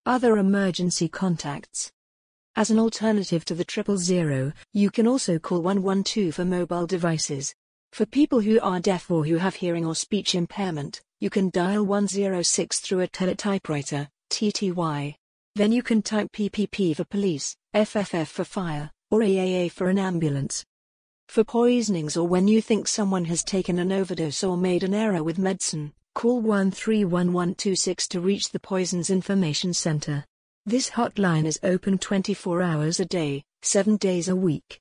Other emergency contacts. As an alternative to the 000, you can also call 112 for mobile devices. For people who are deaf or who have hearing or speech impairment, you can dial 106 through a teletypewriter, TTY. Then you can type PPP for police, FFF for fire, or AAA for an ambulance. For poisonings or when you think someone has taken an overdose or made an error with medicine, call 131126 to reach the Poisons Information Center. This hotline is open 24 hours a day, 7 days a week.